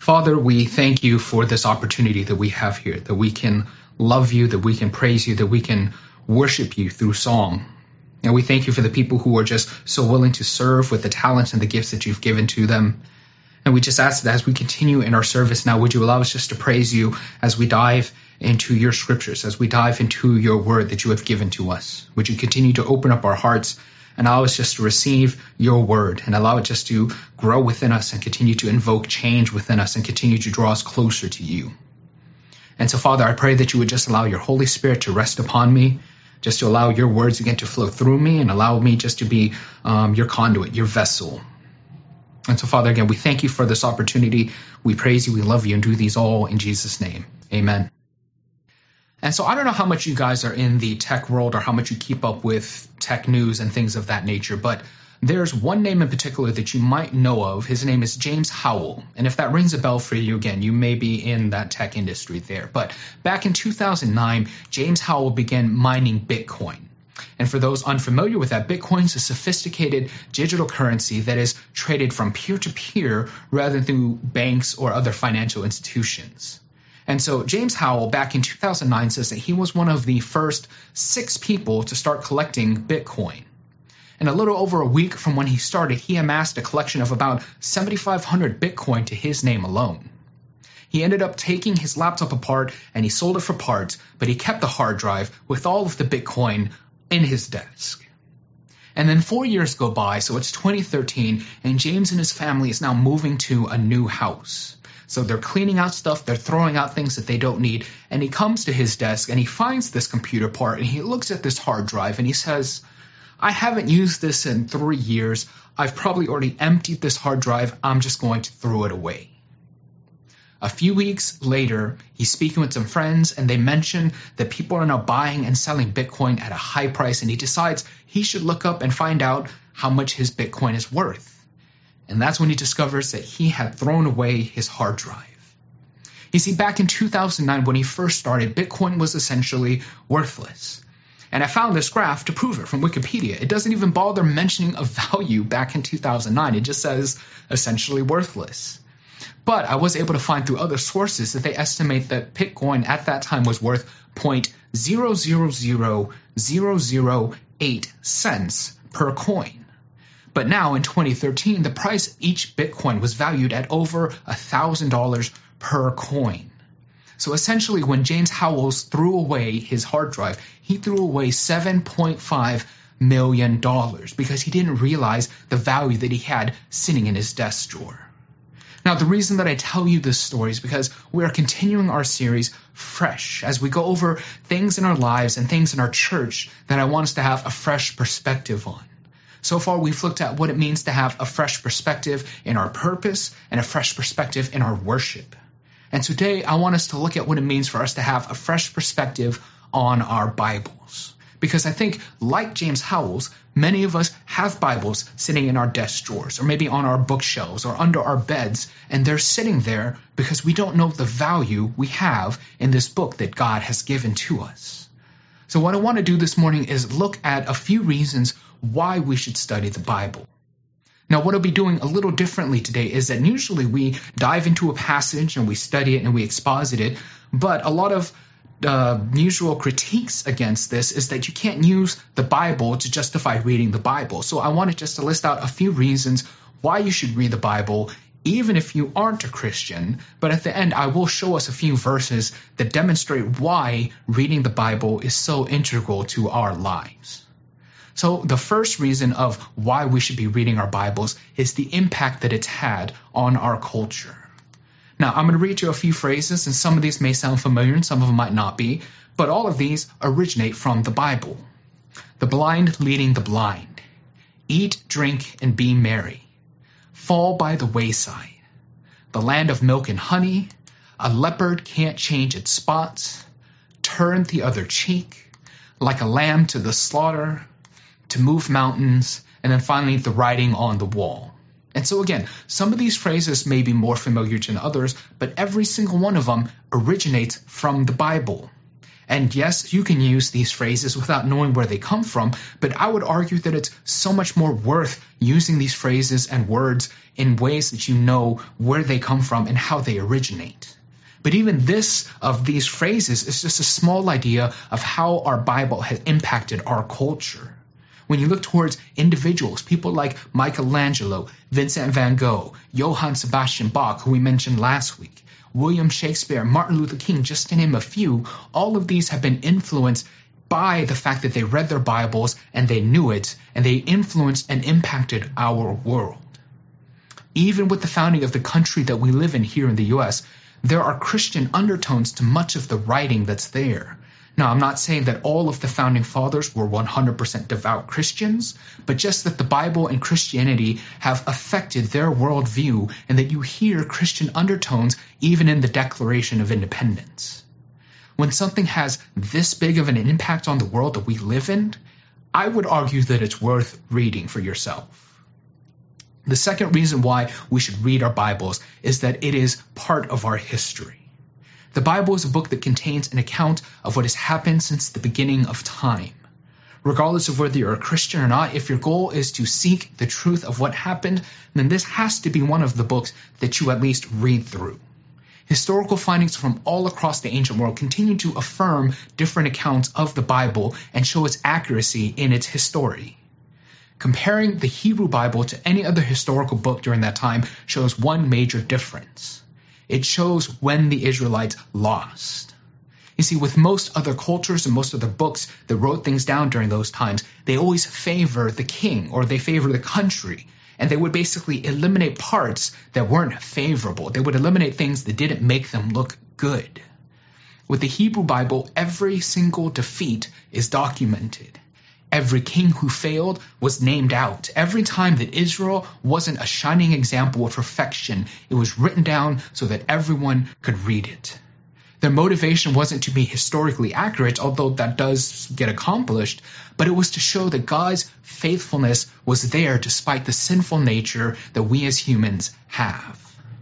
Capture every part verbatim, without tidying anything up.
Father, we thank you for this opportunity that we have here, that we can love you, that we can praise you, that we can worship you through song. And we thank you for the people who are just so willing to serve with the talents and the gifts that you've given to them. And we just ask that as we continue in our service now, would you allow us just to praise you as we dive into your scriptures, as we dive into your word that you have given to us. Would you continue to open up our hearts and allow us just to receive your word and allow it just to grow within us and continue to invoke change within us and continue to draw us closer to you. And so, Father, I pray that you would just allow your Holy Spirit to rest upon me, just to allow your words again to flow through me and allow me just to be um, your conduit, your vessel. And so, Father, again, we thank you for this opportunity. We praise you, we love you, and do these all in Jesus' name. Amen. And so I don't know how much you guys are in the tech world or how much you keep up with tech news and things of that nature, but there's one name in particular that you might know of. His name is James Howell. And if that rings a bell for you, again, you may be in that tech industry there. But back in two thousand nine, James Howell began mining Bitcoin. And for those unfamiliar with that, Bitcoin is a sophisticated digital currency that is traded from peer-to-peer rather than through banks or other financial institutions. And so James Howell back in two thousand nine says that he was one of the first six people to start collecting Bitcoin. And a little over a week from when he started, he amassed a collection of about seven thousand five hundred Bitcoin to his name alone. He ended up taking his laptop apart and he sold it for parts, but he kept the hard drive with all of the Bitcoin in his desk. And then four years go by, so it's twenty thirteen, and James and his family is now moving to a new house. So they're cleaning out stuff, they're throwing out things that they don't need, and he comes to his desk and he finds this computer part and he looks at this hard drive and he says, I haven't used this in three years. I've probably already emptied this hard drive. I'm just going to throw it away. A few weeks later, he's speaking with some friends and they mention that people are now buying and selling Bitcoin at a high price, and he decides he should look up and find out how much his Bitcoin is worth. And that's when he discovers that he had thrown away his hard drive. You see, back in two thousand nine, when he first started, Bitcoin was essentially worthless. And I found this graph to prove it from Wikipedia. It doesn't even bother mentioning a value back in two thousand nine. It just says essentially worthless. But I was able to find through other sources that they estimate that Bitcoin at that time was worth zero point zero zero zero zero zero eight cents per coin. But now in twenty thirteen, the price of each Bitcoin was valued at over one thousand dollars per coin. So essentially, when James Howell threw away his hard drive, he threw away seven point five million dollars because he didn't realize the value that he had sitting in his desk drawer. Now, the reason that I tell you this story is because we are continuing our series fresh as we go over things in our lives and things in our church that I want us to have a fresh perspective on. So far, we've looked at what it means to have a fresh perspective in our purpose and a fresh perspective in our worship. And today, I want us to look at what it means for us to have a fresh perspective on our Bibles. Because I think, like James Howell's, many of us have Bibles sitting in our desk drawers, or maybe on our bookshelves, or under our beds, and they're sitting there because we don't know the value we have in this book that God has given to us. So what I want to do this morning is look at a few reasons why we should study the Bible. Now, what I'll be doing a little differently today is that usually we dive into a passage and we study it and we exposit it, but a lot of uh, usual critiques against this is that you can't use the Bible to justify reading the Bible. So I wanted just to list out a few reasons why you should read the Bible, even if you aren't a Christian. But at the end, I will show us a few verses that demonstrate why reading the Bible is so integral to our lives. So the first reason of why we should be reading our Bibles is the impact that it's had on our culture. Now, I'm going to read you a few phrases, and some of these may sound familiar and some of them might not be, but all of these originate from the Bible. The blind leading the blind. Eat, drink, and be merry. Fall by the wayside. The land of milk and honey. A leopard can't change its spots. Turn the other cheek. Like a lamb to the slaughter. To move mountains, and then finally the writing on the wall. And so again, some of these phrases may be more familiar than others, but every single one of them originates from the Bible. And yes, you can use these phrases without knowing where they come from, but I would argue that it's so much more worth using these phrases and words in ways that you know where they come from and how they originate. But even this of these phrases is just a small idea of how our Bible has impacted our culture. When you look towards individuals, people like Michelangelo, Vincent van Gogh, Johann Sebastian Bach, who we mentioned last week, William Shakespeare, Martin Luther King, just to name a few, all of these have been influenced by the fact that they read their Bibles and they knew it, and they influenced and impacted our world. Even with the founding of the country that we live in here in the U S, there are Christian undertones to much of the writing that's there. Now, I'm not saying that all of the founding fathers were one hundred percent devout Christians, but just that the Bible and Christianity have affected their worldview and that you hear Christian undertones even in the Declaration of Independence. When something has this big of an impact on the world that we live in, I would argue that it's worth reading for yourself. The second reason why we should read our Bibles is that it is part of our history. The Bible is a book that contains an account of what has happened since the beginning of time. Regardless of whether you're a Christian or not, if your goal is to seek the truth of what happened, then this has to be one of the books that you at least read through. Historical findings from all across the ancient world continue to affirm different accounts of the Bible and show its accuracy in its history. Comparing the Hebrew Bible to any other historical book during that time shows one major difference. It shows when the Israelites lost. You see, with most other cultures and most other books that wrote things down during those times, they always favor the king or they favor the country. And they would basically eliminate parts that weren't favorable. They would eliminate things that didn't make them look good. With the Hebrew Bible, every single defeat is documented. Every king who failed was named out. Every time that Israel wasn't a shining example of perfection, it was written down so that everyone could read it. Their motivation wasn't to be historically accurate, although that does get accomplished, but it was to show that God's faithfulness was there despite the sinful nature that we as humans have.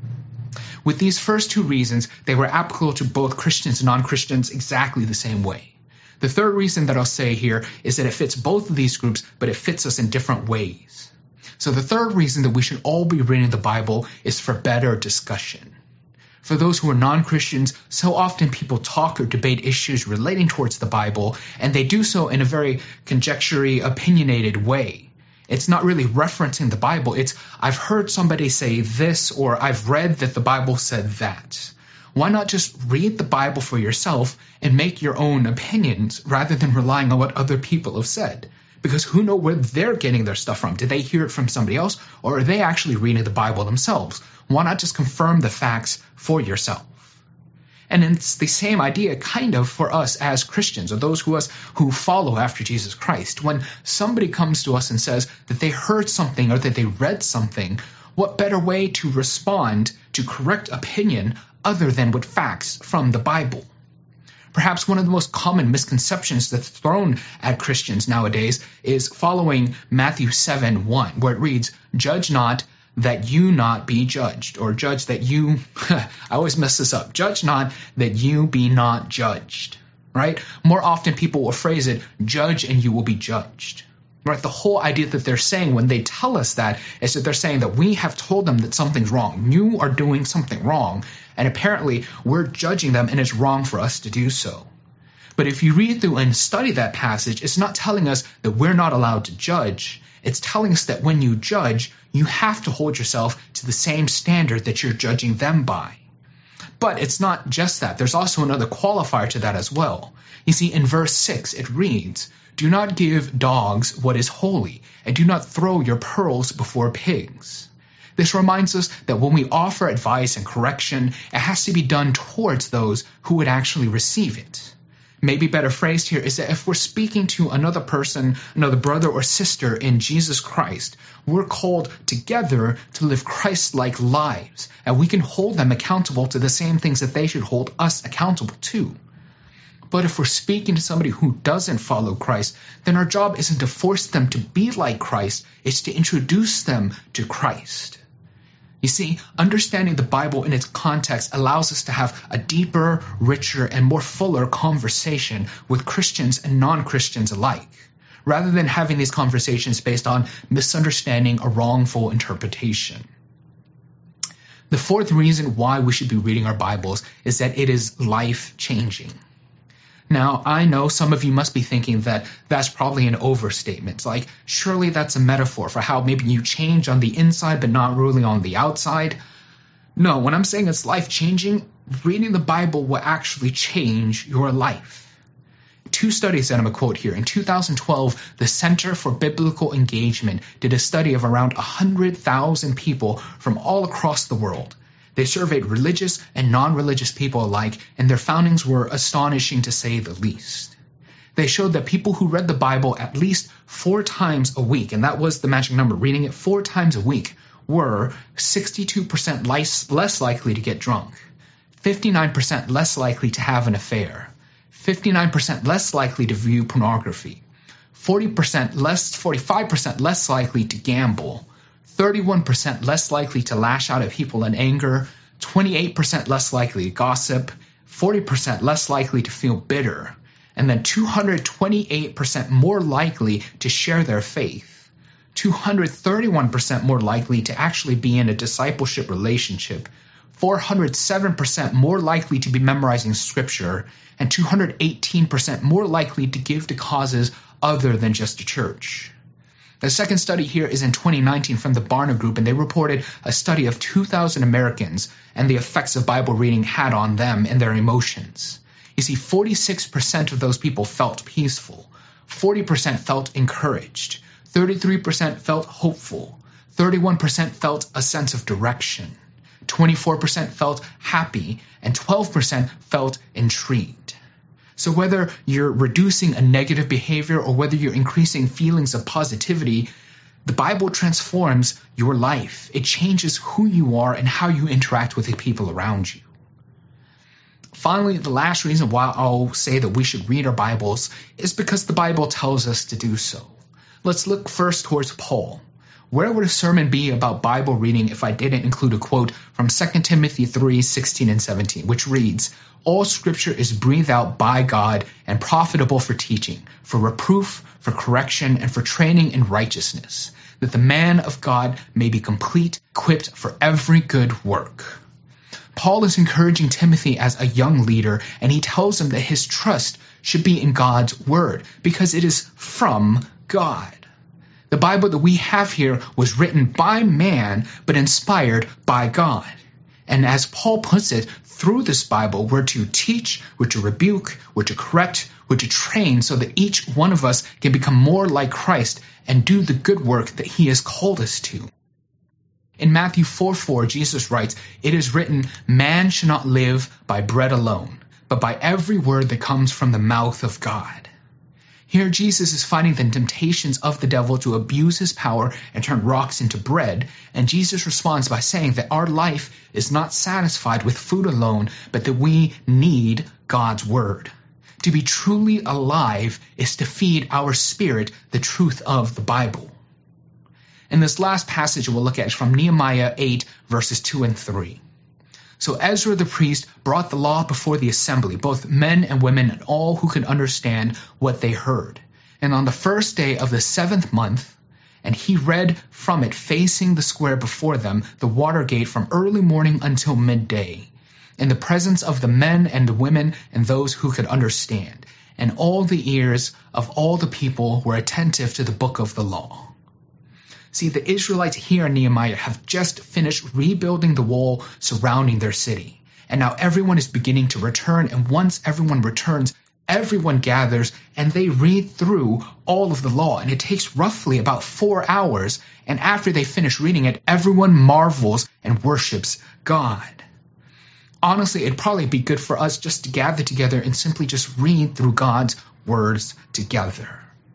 With these first two reasons, they were applicable to both Christians and non-Christians exactly the same way. The third reason that I'll say here is that it fits both of these groups, but it fits us in different ways. So the third reason that we should all be reading the Bible is for better discussion. For those who are non-Christians, so often people talk or debate issues relating towards the Bible, and they do so in a very conjectury, opinionated way. It's not really referencing the Bible. It's, I've heard somebody say this, or I've read that the Bible said that. Why not just read the Bible for yourself and make your own opinions rather than relying on what other people have said? Because who knows where they're getting their stuff from? Did they hear it from somebody else, or are they actually reading the Bible themselves? Why not just confirm the facts for yourself? And it's the same idea kind of for us as Christians, or those who us who follow after Jesus Christ. When somebody comes to us and says that they heard something or that they read something, what better way to respond to correct opinion other than with facts from the Bible? Perhaps one of the most common misconceptions that's thrown at Christians nowadays is following Matthew seven one, where it reads, "Judge not, that you not be judged," or judge that you, I always mess this up, judge not that you be not judged, right? More often people will phrase it, judge and you will be judged, right? The whole idea that they're saying when they tell us that is that they're saying that we have told them that something's wrong. You are doing something wrong, and apparently we're judging them and it's wrong for us to do so. But if you read through and study that passage, it's not telling us that we're not allowed to judge. It's telling us that when you judge, you have to hold yourself to the same standard that you're judging them by. But it's not just that. There's also another qualifier to that as well. You see, in verse six, it reads, "Do not give dogs what is holy, and do not throw your pearls before pigs." This reminds us that when we offer advice and correction, it has to be done towards those who would actually receive it. Maybe better phrased here is that if we're speaking to another person, another brother or sister in Jesus Christ, we're called together to live Christ-like lives, and we can hold them accountable to the same things that they should hold us accountable to. But if we're speaking to somebody who doesn't follow Christ, then our job isn't to force them to be like Christ, it's to introduce them to Christ. You see, understanding the Bible in its context allows us to have a deeper, richer, and more fuller conversation with Christians and non-Christians alike, rather than having these conversations based on misunderstanding or wrongful interpretation. The fourth reason why we should be reading our Bibles is that it is life-changing. Now, I know some of you must be thinking that that's probably an overstatement. Like, surely that's a metaphor for how maybe you change on the inside but not really on the outside. No, when I'm saying it's life-changing, reading the Bible will actually change your life. Two studies that I'm going to quote here. In two thousand twelve, the Center for Biblical Engagement did a study of around one hundred thousand people from all across the world. They surveyed religious and non-religious people alike, and their findings were astonishing to say the least. They showed that people who read the Bible at least four times a week, and that was the magic number, reading it four times a week, were sixty-two percent less, less likely to get drunk, fifty-nine percent less likely to have an affair, fifty-nine percent less likely to view pornography, forty percent less, forty-five percent less likely to gamble, thirty-one percent less likely to lash out at people in anger, twenty-eight percent less likely to gossip, forty percent less likely to feel bitter, and then two hundred twenty-eight percent more likely to share their faith, two hundred thirty-one percent more likely to actually be in a discipleship relationship, four hundred seven percent more likely to be memorizing scripture, and two hundred eighteen percent more likely to give to causes other than just a church. The second study here is in twenty nineteen from the Barna Group, and they reported a study of two thousand Americans and the effects of Bible reading had on them and their emotions. You see, forty-six percent of those people felt peaceful, forty percent felt encouraged, thirty-three percent felt hopeful, thirty-one percent felt a sense of direction, twenty-four percent felt happy, and twelve percent felt intrigued. So whether you're reducing a negative behavior or whether you're increasing feelings of positivity, the Bible transforms your life. It changes who you are and how you interact with the people around you. Finally, the last reason why I'll say that we should read our Bibles is because the Bible tells us to do so. Let's look first towards Paul. Where would a sermon be about Bible reading if I didn't include a quote from Second Timothy three, sixteen and seventeen, which reads, "All scripture is breathed out by God and profitable for teaching, for reproof, for correction, and for training in righteousness, that the man of God may be complete, equipped for every good work." Paul is encouraging Timothy as a young leader, and he tells him that his trust should be in God's word because it is from God. The Bible that we have here was written by man, but inspired by God. And as Paul puts it, through this Bible, we're to teach, we're to rebuke, we're to correct, we're to train so that each one of us can become more like Christ and do the good work that he has called us to. In Matthew four four, Jesus writes, "It is written, man shall not live by bread alone, but by every word that comes from the mouth of God." Here, Jesus is fighting the temptations of the devil to abuse his power and turn rocks into bread, and Jesus responds by saying that our life is not satisfied with food alone, but that we need God's word. To be truly alive is to feed our spirit the truth of the Bible. In this last passage we'll look at is from Nehemiah eight, verses two and three. So Ezra the priest brought the law before the assembly, both men and women and all who could understand what they heard. And on the first day of the seventh month, and he read from it facing the square before them, the water gate from early morning until midday, in the presence of the men and the women and those who could understand. And all the ears of all the people were attentive to the book of the law. See, the Israelites here in Nehemiah have just finished rebuilding the wall surrounding their city. And now everyone is beginning to return. And once everyone returns, everyone gathers and they read through all of the law. And it takes roughly about four hours. And after they finish reading it, everyone marvels and worships God. Honestly, it'd probably be good for us just to gather together and simply just read through God's words together.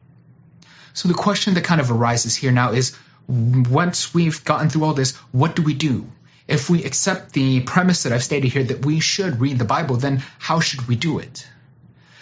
So the question that kind of arises here now is, once we've gotten through all this, what do we do? If we accept the premise that I've stated here that we should read the Bible, then how should we do it?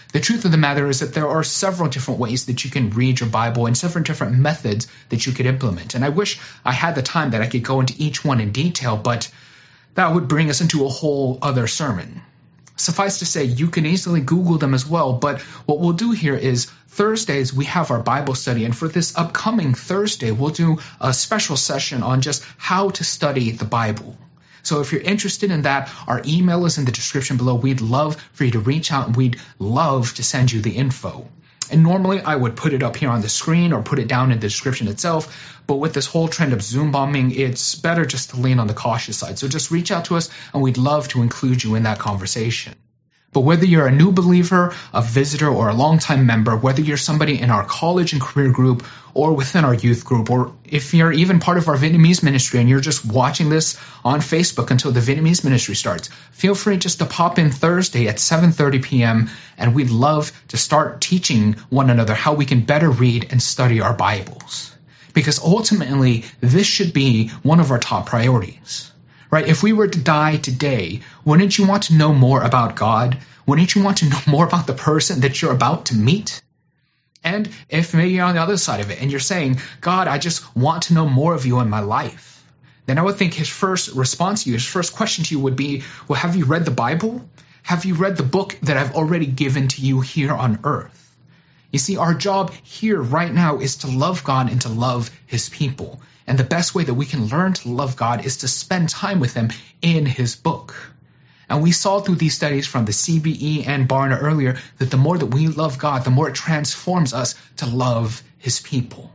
The truth of the matter is that there are several different ways that you can read your Bible and several different methods that you could implement. And I wish I had the time that I could go into each one in detail, but that would bring us into a whole other sermon. Suffice to say, you can easily Google them as well, but what we'll do here is Thursdays we have our Bible study, and for this upcoming Thursday, we'll do a special session on just how to study the Bible. So if you're interested in that, our email is in the description below. We'd love for you to reach out, and we'd love to send you the info. And normally I would put it up here on the screen or put it down in the description itself. But with this whole trend of Zoom bombing, it's better just to lean on the cautious side. So just reach out to us and we'd love to include you in that conversation. But whether you're a new believer, a visitor, or a longtime member, whether you're somebody in our college and career group or within our youth group, or if you're even part of our Vietnamese ministry and you're just watching this on Facebook until the Vietnamese ministry starts, feel free just to pop in Thursday at seven thirty p.m. and we'd love to start teaching one another how we can better read and study our Bibles. Because ultimately, this should be one of our top priorities. Right? If we were to die today, wouldn't you want to know more about God? Wouldn't you want to know more about the person that you're about to meet? And if maybe you're on the other side of it and you're saying, God, I just want to know more of you in my life, then I would think his first response to you, his first question to you would be, well, have you read the Bible? Have you read the book that I've already given to you here on earth? You see, our job here right now is to love God and to love his people. And the best way that we can learn to love God is to spend time with him in his book. And we saw through these studies from the C B E and Barna earlier that the more that we love God, the more it transforms us to love his people.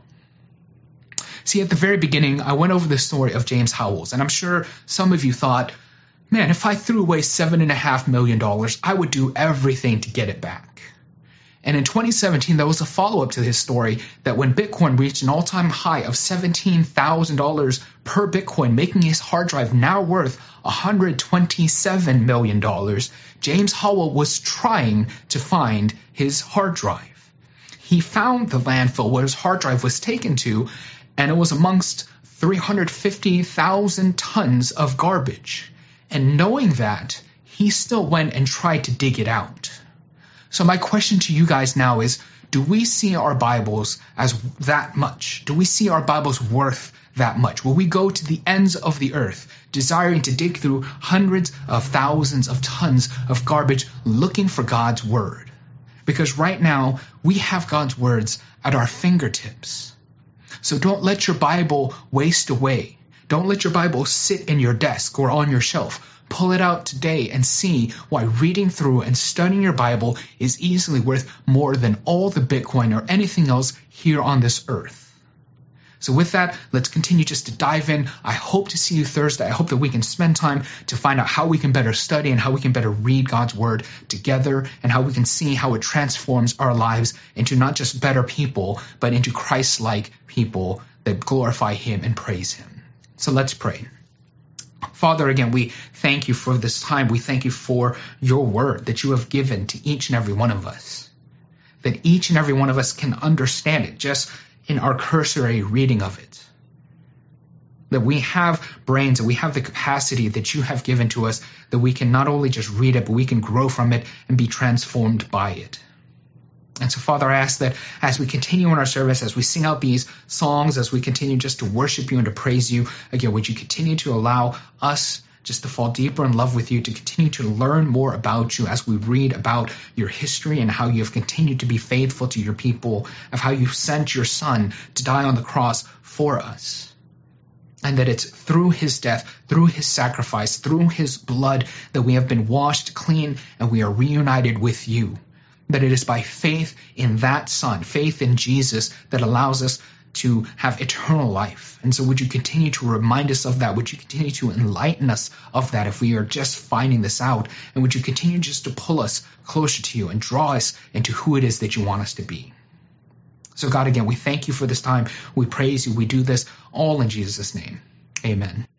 See, at the very beginning, I went over the story of James Howells, and I'm sure some of you thought, man, if I threw away seven and a half million dollars, I would do everything to get it back. And in twenty seventeen, there was a follow-up to his story that when Bitcoin reached an all-time high of seventeen thousand dollars per Bitcoin, making his hard drive now worth one hundred twenty-seven million dollars, James Howells was trying to find his hard drive. He found the landfill where his hard drive was taken to, and it was amongst three hundred fifty thousand tons of garbage. And knowing that, he still went and tried to dig it out. So my question to you guys now is, do we see our Bibles as that much? Do we see our Bibles worth that much? Will we go to the ends of the earth, desiring to dig through hundreds of thousands of tons of garbage looking for God's word? Because right now, we have God's words at our fingertips. So don't let your Bible waste away. Don't let your Bible sit in your desk or on your shelf. Pull it out today and see why reading through and studying your Bible is easily worth more than all the Bitcoin or anything else here on this earth. So with that, let's continue just to dive in. I hope to see you Thursday. I hope that we can spend time to find out how we can better study and how we can better read God's word together, and how we can see how it transforms our lives into not just better people, but into Christ-like people that glorify him and praise him. So let's pray. Father, again, we thank you for this time. We thank you for your word that you have given to each and every one of us, that each and every one of us can understand it just in our cursory reading of it, that we have brains, that we have the capacity that you have given to us, that we can not only just read it, but we can grow from it and be transformed by it. And so, Father, I ask that as we continue in our service, as we sing out these songs, as we continue just to worship you and to praise you, again, would you continue to allow us just to fall deeper in love with you, to continue to learn more about you as we read about your history and how you have continued to be faithful to your people, of how you sent your son to die on the cross for us. And that it's through his death, through his sacrifice, through his blood that we have been washed clean and we are reunited with you. That it is by faith in that Son, faith in Jesus, that allows us to have eternal life. And so would you continue to remind us of that? Would you continue to enlighten us of that if we are just finding this out? And would you continue just to pull us closer to you and draw us into who it is that you want us to be? So God, again, we thank you for this time. We praise you. We do this all in Jesus' name. Amen.